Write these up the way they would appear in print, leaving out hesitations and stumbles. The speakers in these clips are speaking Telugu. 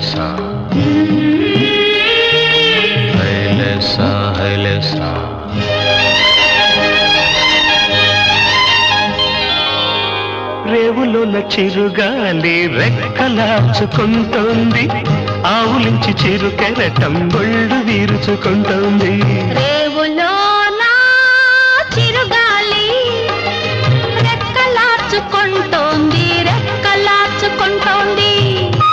హైలేసా హైలేసా హైలేసా రేవులోన చిరుగాలి రెక్కలార్చుకుంటోంది ఆవులించి చిరు కెరటం ఒళ్ళు వీరుచుకుంటోంది రేవులోన చిరుగాలి రెక్కలార్చుకుంటోంది రెక్కలార్చుకుంటోంది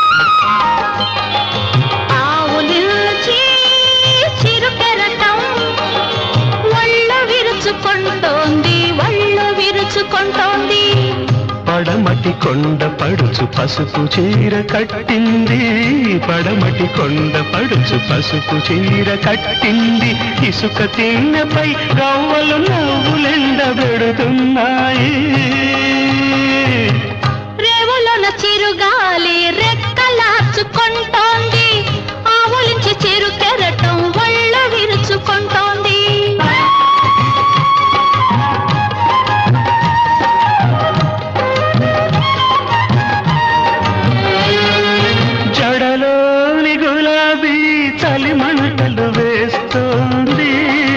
ఆవులించి చిరు కెరటం ఒళ్ళు విరుచుకుంటోంది ఒళ్ళు విరుచుకుంటోంది పడమటి కొండ పడుచు పసుపు చీర కట్టింది పడమటి కొండ పడుచు పసుపు చీర కట్టింది ఇసుక తిన్నపై గవ్వలు నవ్వులెండబెడుతున్నాయి రేవులోన చిరుగాలి రెక్కలార్చుకుంటోంది ఆవులించి చిరు కెరటం ఒళ్ళు విరుచుకుంటోంది జడలోని గులాబీ చలి మంటలు వేస్తోంది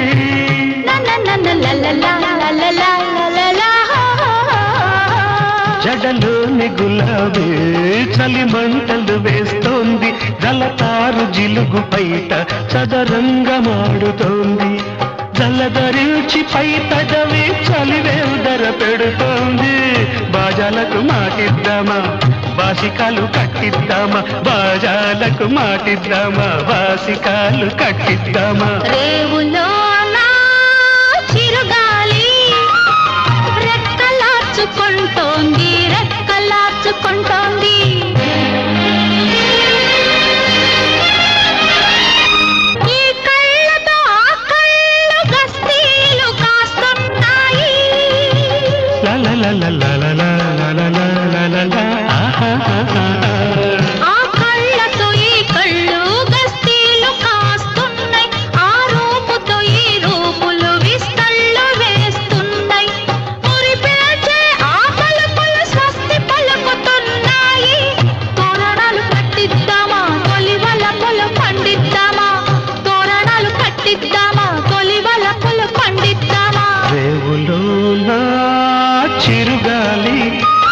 జడలోని గులాబీ చలి మంటలు వేస్తోంది జలతారు జిలుగు పైట చదరంగమాడుతోంది జలధరించి పై పెదవి చలివేదర పెడుతోంది బాజాలకు మాటిద్దామా బాసికాలు కట్టిద్దామా బాజాలకు మాటిద్దామా బాసికాలు కట్టిద్దామా రేవులోన చిరుగాలి రెక్కలార్చుకుంటోంది రెక్కలార్చుకుంటోంది ఈ కళ్ళతో ఆ కళ్ళు గస్తీలు కాస్తున్నాయి ఆ కళ్ళతో ఈ కళ్ళు గస్తీలు కాస్తున్నాయి ఆ రూపుతో ఈ రూపులు విస్తళ్ళు వేస్తున్నాయి మురిపేచే ఆ పలుకులు స్వస్తి పలుకుతున్నాయి తోరణాలు కట్టిద్దామా తొలి వలపులు పండిద్దామా తోరణాలు కట్టిద్దామా తొలి వలపులు పండిద్దామా రేవులోన చిరుగాలి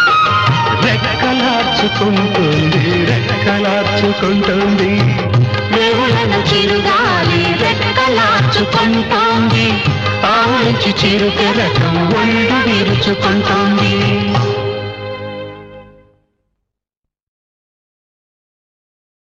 రెక్కలార్చుకుంటుంది రెక్కలార్చుకుంటుంది రేవులోన చిరుగాలి రెక్కలార్చుకుంటోంది ఆవులించి చిరు కెరటం ఒళ్ళు విరుచుకుంటోంది